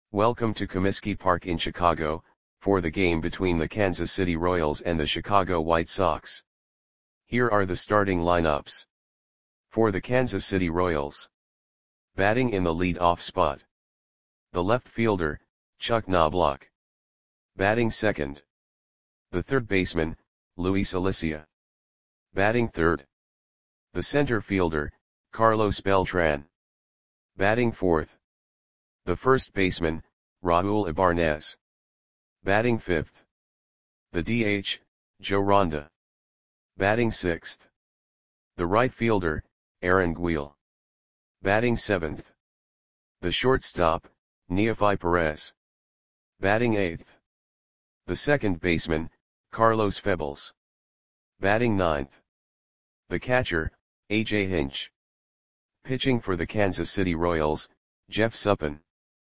Welcome to Comiskey Park in Chicago, for the game between the Kansas City Royals and the Chicago White Sox. Here are the starting lineups. For the Kansas City Royals. Batting in the lead-off spot. The left fielder, Chuck Knobloch. Batting second. The third baseman, Luis Alicia. Batting third. The center fielder, Carlos Beltran. Batting fourth. The first baseman, Raul Ibanez. Batting fifth. The DH, Joe Ronda. Batting sixth. The right fielder, Aaron Guil. Batting seventh. The shortstop, Nefi Perez. Batting eighth. The second baseman, Carlos Febles. Batting ninth. The catcher, A.J. Hinch. Pitching for the Kansas City Royals, Jeff Suppan.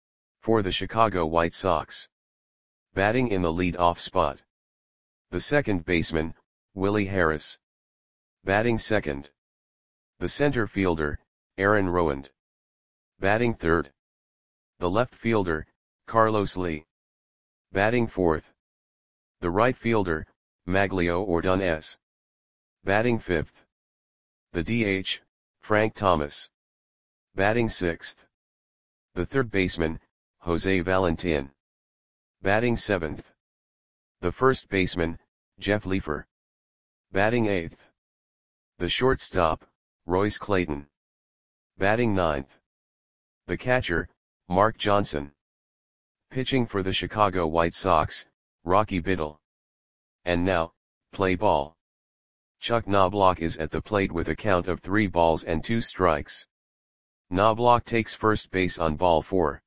For the Chicago White Sox. Batting in the lead-off spot. The second baseman, Willie Harris. Batting second. The center fielder, Aaron Rowand. Batting third. The left fielder, Carlos Lee. Batting fourth. The right fielder, Maglio Ordonez. Batting fifth. The DH, Frank Thomas. Batting sixth. The third baseman, Jose Valentin. Batting seventh. The first baseman, Jeff Leefer. Batting eighth. The shortstop, Royce Clayton. Batting ninth. The catcher, Mark Johnson. Pitching for the Chicago White Sox, Rocky Biddle. And now, play ball. Chuck Knobloch is at the plate with a count of 3 balls and 2 strikes. Knobloch takes first base on ball 4.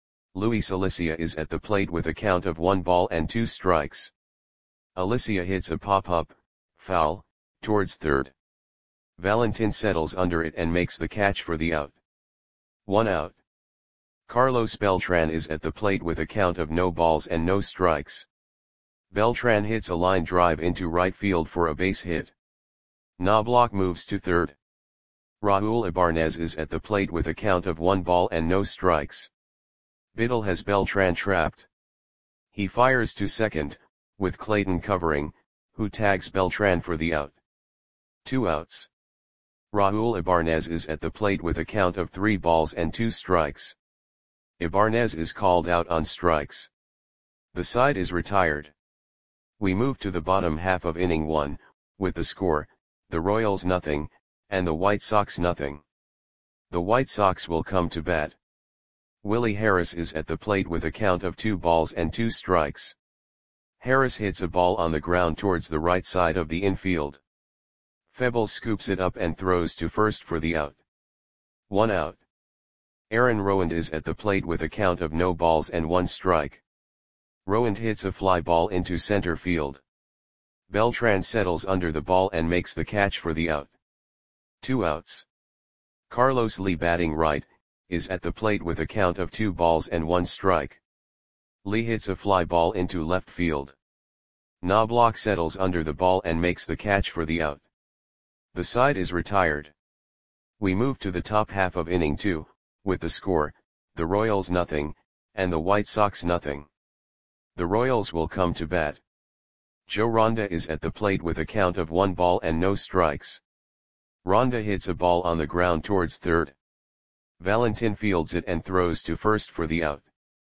Luis Alicia is at the plate with a count of 1 ball and 2 strikes. Alicia hits a pop-up, foul, towards third. Valentin settles under it and makes the catch for the out. 1 out. Carlos Beltran is at the plate with a count of no balls and no strikes. Beltran hits a line drive into right field for a base hit. Knobloch moves to third. Raul Ibanez is at the plate with a count of 1 ball and no strikes. Biddle has Beltran trapped. He fires to second, with Clayton covering, who tags Beltran for the out. 2 outs. Raul Ibanez is at the plate with a count of 3 balls and 2 strikes. Ibanez is called out on strikes. The side is retired. We move to the bottom half of inning 1, with the score, the Royals nothing, and the White Sox nothing. The White Sox will come to bat. Willie Harris is at the plate with a count of 2 balls and 2 strikes. Harris hits a ball on the ground towards the right side of the infield. Febles scoops it up and throws to first for the out. 1 out. Aaron Rowand is at the plate with a count of no balls and 1 strike. Rowand hits a fly ball into center field. Beltran settles under the ball and makes the catch for the out. 2 outs. Carlos Lee, batting right, is at the plate with a count of 2 balls and 1 strike. Lee hits a fly ball into left field. Knobloch settles under the ball and makes the catch for the out. The side is retired. We move to the top half of inning 2, with the score, the Royals nothing, and the White Sox nothing. The Royals will come to bat. Joe Ronda is at the plate with a count of 1 ball and no strikes. Ronda hits a ball on the ground towards third. Valentin fields it and throws to first for the out.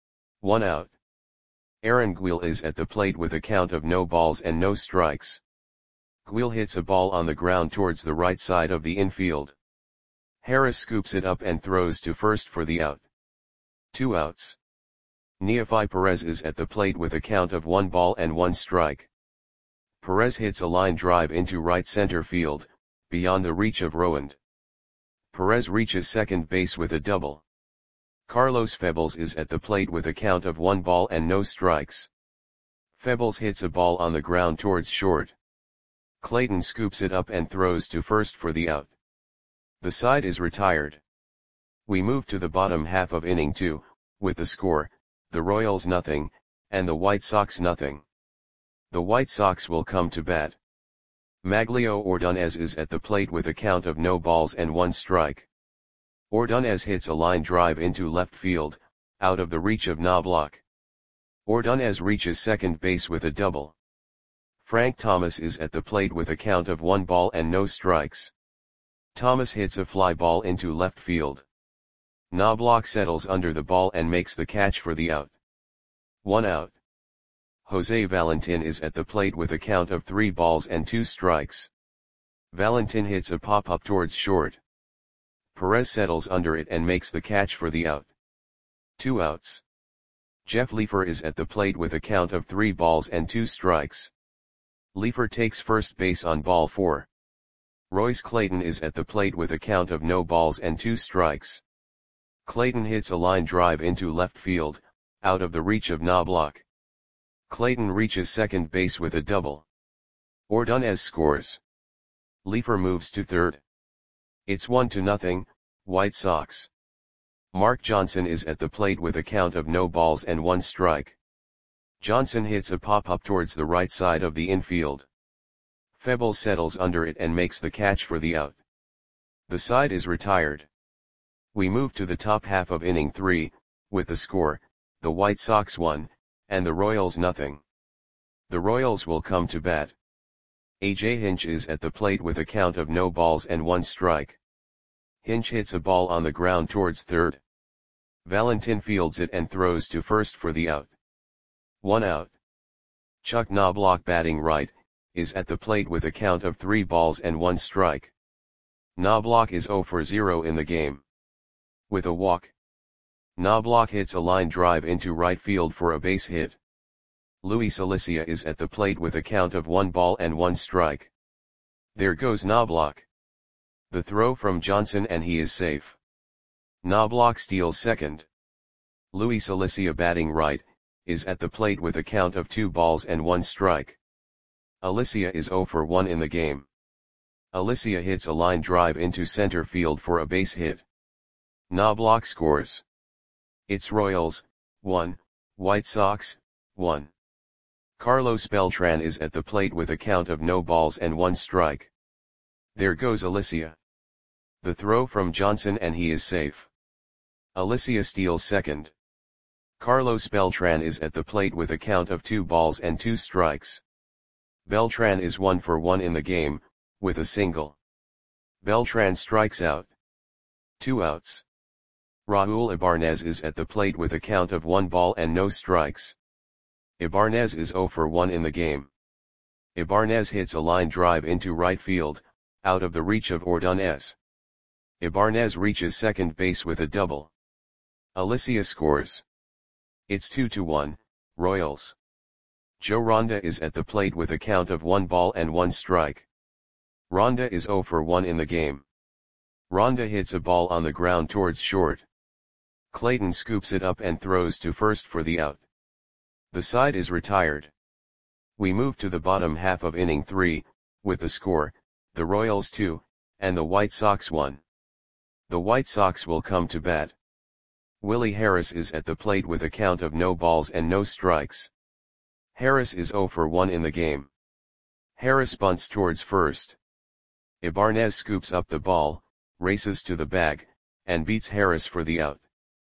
1 out. Aaron Guil is at the plate with a count of no balls and no strikes. Guil hits a ball on the ground towards the right side of the infield. Harris scoops it up and throws to first for the out. 2 outs. Nefi Perez is at the plate with a count of 1 ball and 1 strike. Perez hits a line drive into right center field, beyond the reach of Rowand. Perez reaches second base with a double. Carlos Febles is at the plate with a count of 1 ball and no strikes. Febles hits a ball on the ground towards short. Clayton scoops it up and throws to first for the out. The side is retired. We move to the bottom half of inning 2, with the score, the Royals nothing, and the White Sox nothing. The White Sox will come to bat. Maglio Ordonez is at the plate with a count of no balls and 1 strike. Ordonez hits a line drive into left field, out of the reach of Knobloch. Ordonez reaches second base with a double. Frank Thomas is at the plate with a count of 1 ball and no strikes. Thomas hits a fly ball into left field. Knobloch settles under the ball and makes the catch for the out. 1 out. Jose Valentin is at the plate with a count of 3 balls and 2 strikes. Valentin hits a pop-up towards short. Perez settles under it and makes the catch for the out. 2 outs. Jeff Leefer is at the plate with a count of 3 balls and 2 strikes. Leefer takes first base on ball 4. Royce Clayton is at the plate with a count of no balls and 2 strikes. Clayton hits a line drive into left field, out of the reach of Knobloch. Clayton reaches second base with a double. Ordonez scores. Leefer moves to third. It's 1-0, White Sox. Mark Johnson is at the plate with a count of no balls and 1 strike. Johnson hits a pop-up towards the right side of the infield. Febles settles under it and makes the catch for the out. The side is retired. We move to the top half of inning 3, with the score, the White Sox 1, and the Royals 0. The Royals will come to bat. A.J. Hinch is at the plate with a count of no balls and 1 strike. Hinch hits a ball on the ground towards third. Valentin fields it and throws to first for the out. 1 out. Chuck Knobloch, batting right, is at the plate with a count of 3 balls and 1 strike. Knobloch is 0 for 0 in the game. With a walk. Knobloch hits a line drive into right field for a base hit. Luis Alicia is at the plate with a count of 1 ball and 1 strike. There goes Knobloch. The throw from Johnson and he is safe. Knobloch steals second. Luis Alicia, batting right, is at the plate with a count of 2 balls and 1 strike. Alicia is 0 for 1 in the game. Alicia hits a line drive into center field for a base hit. Knobloch scores. It's Royals, 1, White Sox, 1. Carlos Beltran is at the plate with a count of no balls and 1 strike. There goes Alicia. The throw from Johnson and he is safe. Alicia steals second. Carlos Beltran is at the plate with a count of 2 balls and 2 strikes. Beltran is 1 for 1 in the game, with a single. Beltran strikes out. 2 outs. Raul Ibanez is at the plate with a count of 1 ball and no strikes. Ibanez is 0 for 1 in the game. Ibanez hits a line drive into right field, out of the reach of Ordonez. Ibanez reaches second base with a double. Alicia scores. It's 2-1, Royals. Joe Ronda is at the plate with a count of 1 ball and 1 strike. Ronda is 0 for 1 in the game. Ronda hits a ball on the ground towards short. Clayton scoops it up and throws to first for the out. The side is retired. We move to the bottom half of inning 3, with the score, the Royals 2, and the White Sox 1. The White Sox will come to bat. Willie Harris is at the plate with a count of no balls and no strikes. Harris is 0 for 1 in the game. Harris bunts towards first. Ibanez scoops up the ball, races to the bag, and beats Harris for the out.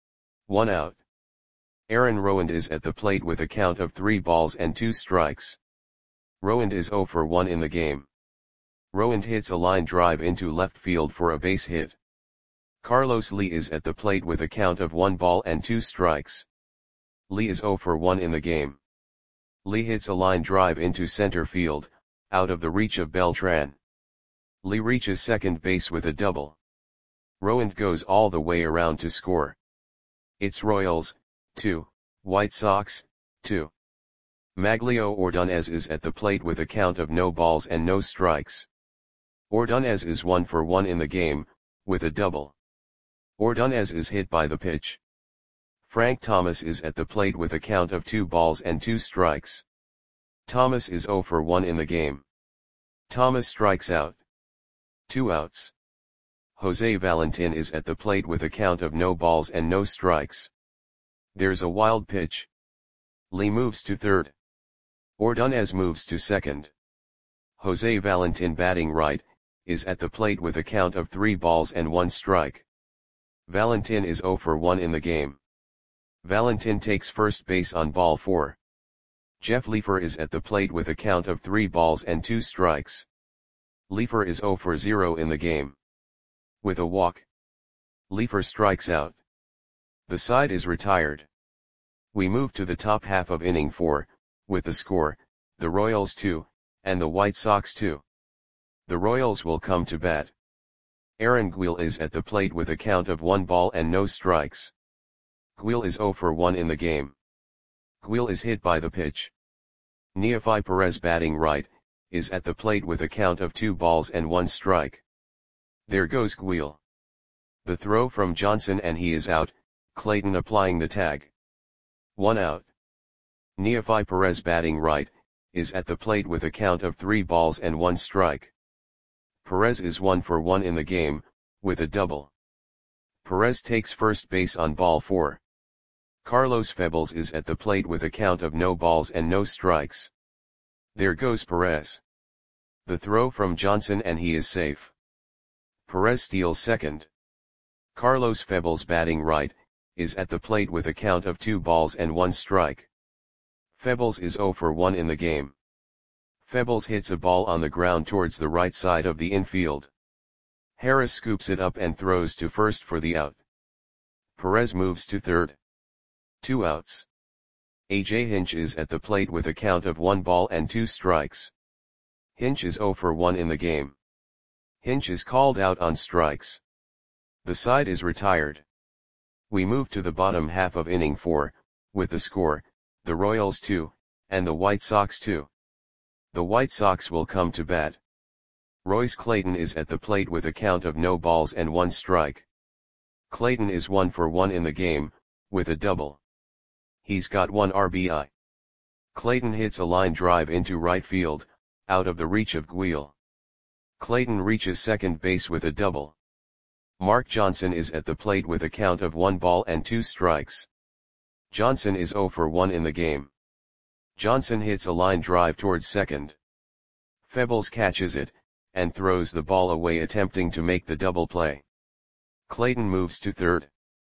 1 out. Aaron Rowand is at the plate with a count of 3 balls and 2 strikes. Rowand is 0 for 1 in the game. Rowand hits a line drive into left field for a base hit. Carlos Lee is at the plate with a count of 1 ball and 2 strikes. Lee is 0 for 1 in the game. Lee hits a line drive into center field, out of the reach of Beltran. Lee reaches second base with a double. Rowand goes all the way around to score. It's Royals, 2, White Sox, 2. Maglio Ordonez is at the plate with a count of no balls and no strikes. Ordonez is 1 for 1 in the game, with a double. Ordonez is hit by the pitch. Frank Thomas is at the plate with a count of 2 balls and 2 strikes. Thomas is 0 for 1 in the game. Thomas strikes out. 2 outs. Jose Valentin is at the plate with a count of no balls and no strikes. There's a wild pitch. Lee moves to third. Ordonez moves to second. Jose Valentin, batting right, is at the plate with a count of 3 balls and 1 strike. Valentin is 0 for 1 in the game. Valentin takes first base on ball 4. Jeff Leifer is at the plate with a count of 3 balls and 2 strikes. Leifer is 0 for 0 in the game. With a walk, Leifer strikes out. The side is retired. We move to the top half of inning 4, with the score, the Royals 2, and the White Sox 2. The Royals will come to bat. Aaron Guil is at the plate with a count of 1 ball and no strikes. Guil is 0 for 1 in the game. Guil is hit by the pitch. Neefi Perez, batting right, is at the plate with a count of 2 balls and 1 strike. There goes Guil. The throw from Johnson and he is out, Clayton applying the tag. 1 out. Neefi Perez, batting right, is at the plate with a count of 3 balls and 1 strike. Perez is 1 for 1 in the game, with a double. Perez takes first base on ball 4. Carlos Febles is at the plate with a count of no balls and no strikes. There goes Perez. The throw from Johnson and he is safe. Perez steals second. Carlos Febles, batting right, is at the plate with a count of 2 balls and 1 strike. Febles is 0 for 1 in the game. Febles hits a ball on the ground towards the right side of the infield. Harris scoops it up and throws to first for the out. Perez moves to third. 2 outs. A.J. Hinch is at the plate with a count of 1 ball and 2 strikes. Hinch is 0 for 1 in the game. Hinch is called out on strikes. The side is retired. We move to the bottom half of inning 4, with the score, the Royals 2, and the White Sox 2. The White Sox will come to bat. Royce Clayton is at the plate with a count of no balls and 1 strike. Clayton is 1 for 1 in the game, with a double. He's got 1 RBI. Clayton hits a line drive into right field, out of the reach of Guil. Clayton reaches second base with a double. Mark Johnson is at the plate with a count of 1 ball and 2 strikes. Johnson is 0 for 1 in the game. Johnson hits a line drive towards second. Febles catches it, and throws the ball away, attempting to make the double play. Clayton moves to third.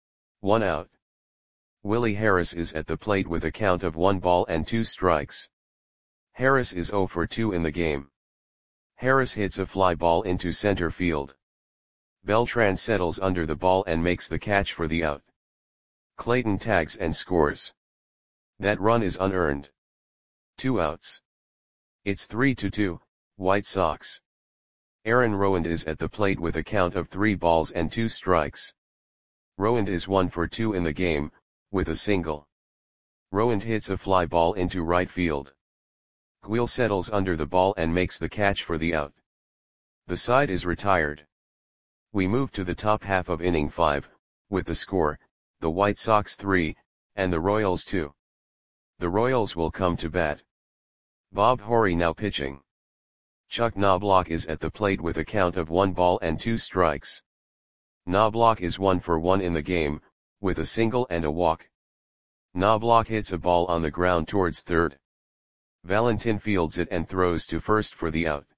1 out. Willie Harris is at the plate with a count of 1 ball and 2 strikes. Harris is 0 for 2 in the game. Harris hits a fly ball into center field. Beltran settles under the ball and makes the catch for the out. Clayton tags and scores. That run is unearned. 2 outs. It's 3-2, White Sox. Aaron Rowand is at the plate with a count of 3 balls and 2 strikes. Rowand is 1 for 2 in the game, with a single. Rowand hits a fly ball into right field. Guil settles under the ball and makes the catch for the out. The side is retired. We move to the top half of inning 5, with the score, the White Sox 3, and the Royals 2. The Royals will come to bat. Bob Horry now pitching. Chuck Knobloch is at the plate with a count of 1 ball and 2 strikes. Knobloch is 1 for 1 in the game, with a single and a walk. Knobloch hits a ball on the ground towards third. Valentin fields it and throws to first for the out.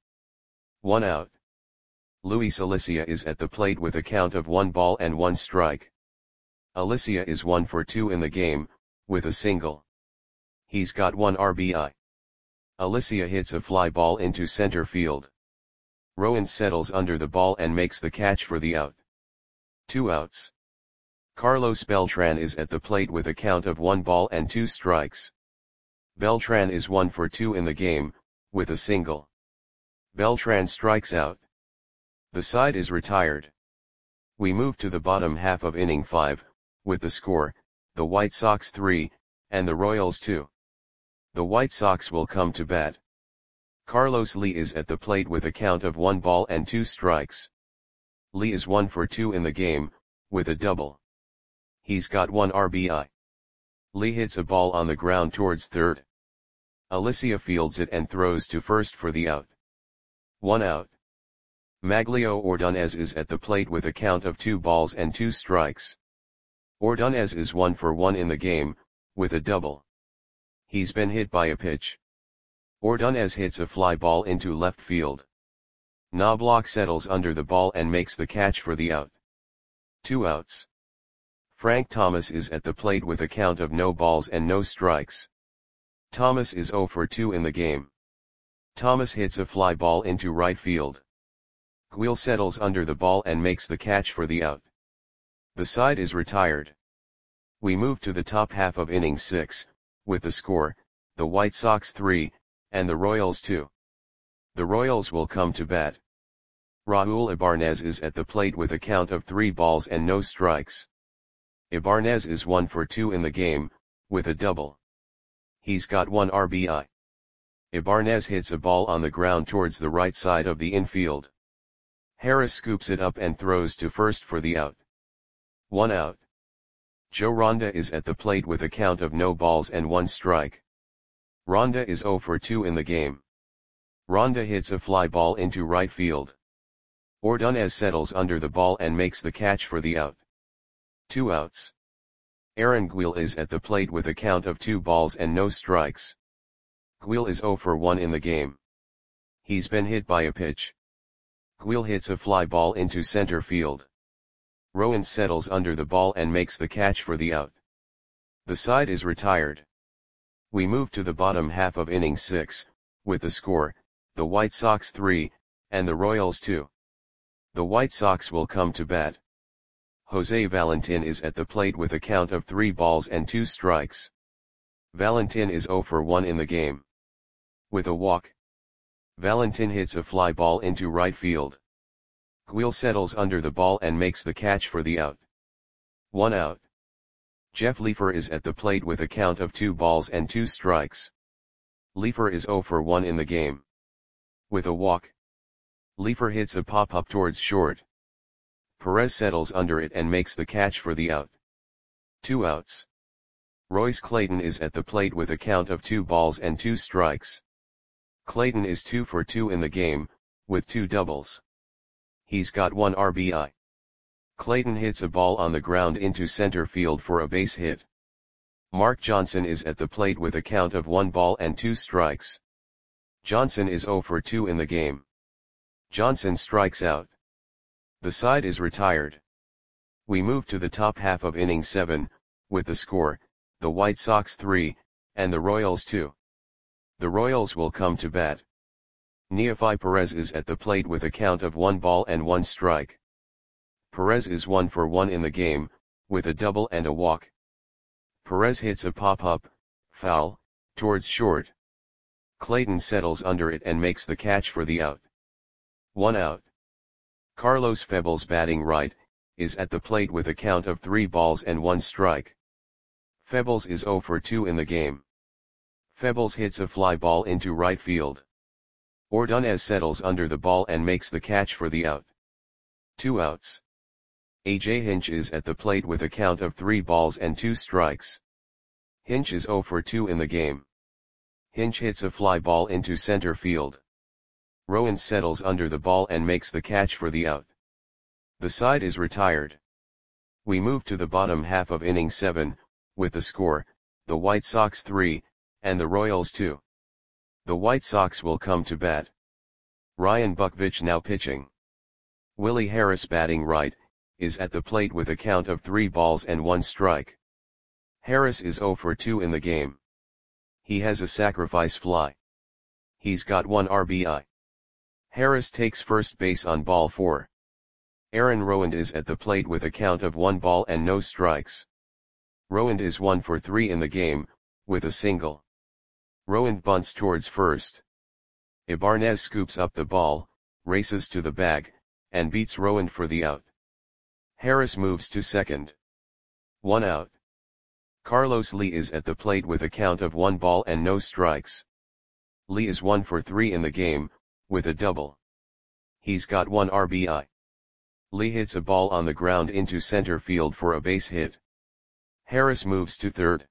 1 out. Luis Alicia is at the plate with a count of 1 ball and 1 strike. Alicia is 1 for 2 in the game, with a single. He's got 1 RBI. Alicia hits a fly ball into center field. Rowand settles under the ball and makes the catch for the out. 2 outs. Carlos Beltran is at the plate with a count of 1 ball and 2 strikes. Beltran is 1 for 2 in the game, with a single. Beltran strikes out. The side is retired. We move to the bottom half of inning 5, with the score, the White Sox 3, and the Royals 2. The White Sox will come to bat. Carlos Lee is at the plate with a count of 1 ball and 2 strikes. Lee is 1 for 2 in the game, with a double. He's got 1 RBI. Lee hits a ball on the ground towards third. Alicia fields it and throws to first for the out. 1 out. Maglio Ordonez is at the plate with a count of 2 balls and 2 strikes. Ordonez is 1 for 1 in the game, with a double. He's been hit by a pitch. Ordonez hits a fly ball into left field. Knobloch settles under the ball and makes the catch for the out. 2 outs. Frank Thomas is at the plate with a count of no balls and no strikes. Thomas is 0 for 2 in the game. Thomas hits a fly ball into right field. Gwil settles under the ball and makes the catch for the out. The side is retired. We move to the top half of inning 6, with the score, the White Sox 3, and the Royals 2. The Royals will come to bat. Raul Ibanez is at the plate with a count of 3 balls and no strikes. Ibanez is 1 for 2 in the game, with a double. He's got 1 RBI. Ibanez hits a ball on the ground towards the right side of the infield. Harris scoops it up and throws to first for the out. 1 out. Joe Ronda is at the plate with a count of no balls and 1 strike. Ronda is 0 for 2 in the game. Ronda hits a fly ball into right field. Ordonez settles under the ball and makes the catch for the out. 2 outs. Aaron Gwil is at the plate with a count of 2 balls and no strikes. Gwil is 0 for 1 in the game. He's been hit by a pitch. Gwil hits a fly ball into center field. Rowan settles under the ball and makes the catch for the out. The side is retired. We move to the bottom half of inning 6, with the score, the White Sox 3, and the Royals 2. The White Sox will come to bat. Jose Valentin is at the plate with a count of 3 balls and 2 strikes. Valentin is 0 for 1 in the game. With a walk. Valentin hits a fly ball into right field. Gwil settles under the ball and makes the catch for the out. 1 out. Jeff Leefer is at the plate with a count of 2 balls and 2 strikes. Leefer is 0 for 1 in the game. With a walk. Leefer hits a pop-up towards short. Perez settles under it and makes the catch for the out. 2 outs. Royce Clayton is at the plate with a count of 2 balls and 2 strikes. Clayton is 2 for 2 in the game, with 2 doubles. He's got 1 RBI. Clayton hits a ball on the ground into center field for a base hit. Mark Johnson is at the plate with a count of 1 ball and 2 strikes. Johnson is 0 for 2 in the game. Johnson strikes out. The side is retired. We move to the top half of inning 7, with the score, the White Sox 3, and the Royals 2. The Royals will come to bat. Neefi Perez is at the plate with a count of 1 ball and 1 strike. Perez is 1 for 1 in the game, with a double and a walk. Perez hits a pop-up, foul, towards short. Clayton settles under it and makes the catch for the out. 1 out. Carlos Febles, batting right, is at the plate with a count of 3 balls and 1 strike. Febles is 0 for 2 in the game. Febles hits a fly ball into right field. Ordonez settles under the ball and makes the catch for the out. 2 outs. AJ Hinch is at the plate with a count of 3 balls and 2 strikes. Hinch is 0 for 2 in the game. Hinch hits a fly ball into center field. Rowan settles under the ball and makes the catch for the out. The side is retired. We move to the bottom half of inning 7, with the score, the White Sox 3, and the Royals 2. The White Sox will come to bat. Ryan Buckvich now pitching. Willie Harris, batting right, is at the plate with a count of 3 balls and 1 strike. Harris is 0 for 2 in the game. He has a sacrifice fly. He's got 1 RBI. Harris takes first base on ball 4. Aaron Rowand is at the plate with a count of 1 ball and no strikes. Rowand is 1 for 3 in the game, with a single. Rowand bunts towards first. Ibanez scoops up the ball, races to the bag, and beats Rowand for the out. Harris moves to second. 1 out. Carlos Lee is at the plate with a count of 1 ball and no strikes. Lee is 1 for 3 in the game, with a double. He's got 1 RBI. Lee hits a ball on the ground into center field for a base hit. Harris moves to third.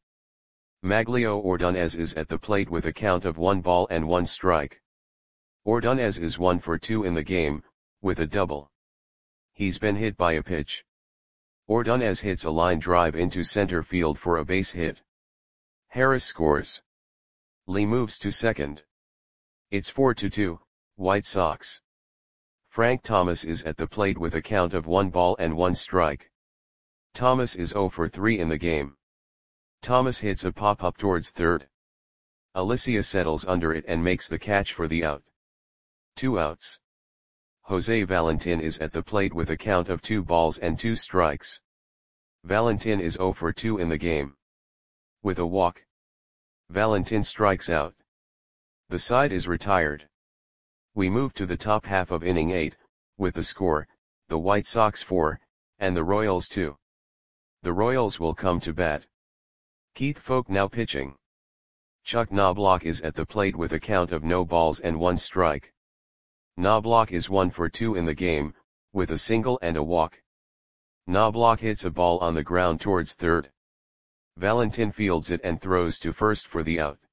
Maglio Ordonez is at the plate with a count of 1 ball and 1 strike. Ordonez is 1 for 2 in the game, with a double. He's been hit by a pitch. Ordonez hits a line drive into center field for a base hit. Harris scores. Lee moves to second. It's 4-2, White Sox. Frank Thomas is at the plate with a count of 1 ball and 1 strike. Thomas is 0 for 3 in the game. Thomas hits a pop-up towards third. Alicia settles under it and makes the catch for the out. 2 outs. Jose Valentin is at the plate with a count of 2 balls and 2 strikes. Valentin is 0 for 2 in the game. With a walk, Valentin strikes out. The side is retired. We move to the top half of inning 8, with the score, the White Sox 4, and the Royals 2. The Royals will come to bat. Keith Foulke now pitching. Chuck Knobloch is at the plate with a count of no balls and 1 strike. Knobloch is 1 for 2 in the game, with a single and a walk. Knobloch hits a ball on the ground towards third. Valentin fields it and throws to first for the out.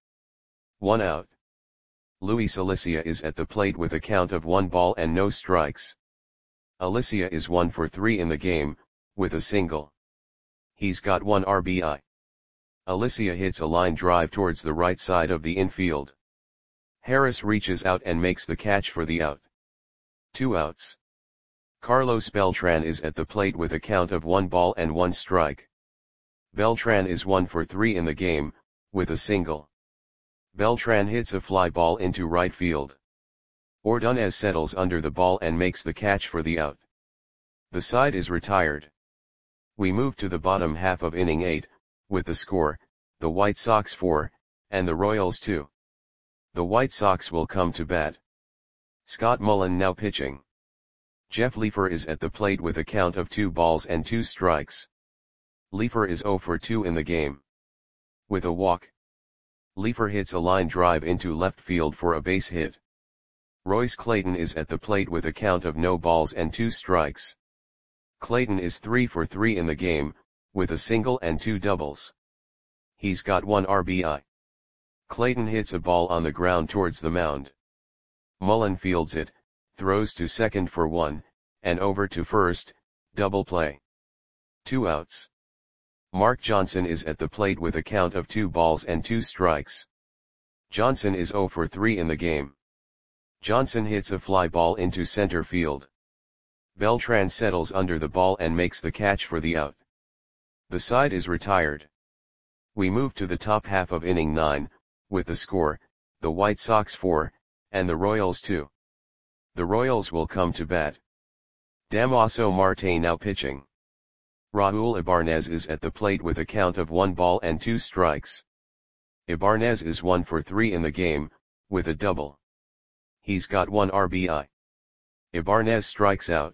1 out. Luis Alicia is at the plate with a count of 1 ball and no strikes. Alicia is 1 for 3 in the game, with a single. He's got 1 RBI. Alicia hits a line drive towards the right side of the infield. Harris reaches out and makes the catch for the out. 2 outs. Carlos Beltran is at the plate with a count of 1 ball and 1 strike. Beltran is 1 for 3 in the game, with a single. Beltran hits a fly ball into right field. Ordonez settles under the ball and makes the catch for the out. The side is retired. We move to the bottom half of inning 8, with the score, the White Sox 4, and the Royals 2. The White Sox will come to bat. Scott Mullen now pitching. Jeff Leefer is at the plate with a count of 2 balls and 2 strikes. Leefer is 0 for 2 in the game. With a walk, Leefer hits a line drive into left field for a base hit. Royce Clayton is at the plate with a count of no balls and 2 strikes. Clayton is 3 for 3 in the game, with a single and 2 doubles. He's got 1 RBI. Clayton hits a ball on the ground towards the mound. Mullen fields it, throws to second for 1, and over to first, double play. 2 outs. Mark Johnson is at the plate with a count of 2 balls and 2 strikes. Johnson is 0 for 3 in the game. Johnson hits a fly ball into center field. Beltran settles under the ball and makes the catch for the out. The side is retired. We move to the top half of inning 9, with the score, the White Sox 4, and the Royals 2. The Royals will come to bat. Damaso Marte now pitching. Raul Ibanez is at the plate with a count of 1 ball and 2 strikes. Ibanez is 1 for 3 in the game, with a double. He's got 1 RBI. Ibanez strikes out.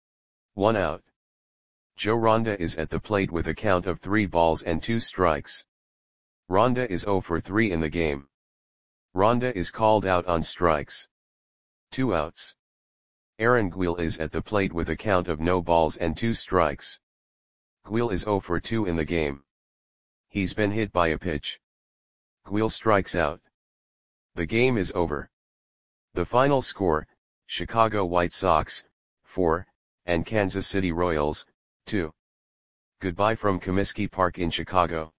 1 out. Joe Ronda is at the plate with a count of 3 balls and 2 strikes. Ronda is 0 for 3 in the game. Ronda is called out on strikes. 2 outs. Aaron Guil is at the plate with a count of no balls and 2 strikes. Guil is 0 for 2 in the game. He's been hit by a pitch. Guil strikes out. The game is over. The final score, Chicago White Sox, 4, and Kansas City Royals, 2. Goodbye from Comiskey Park in Chicago.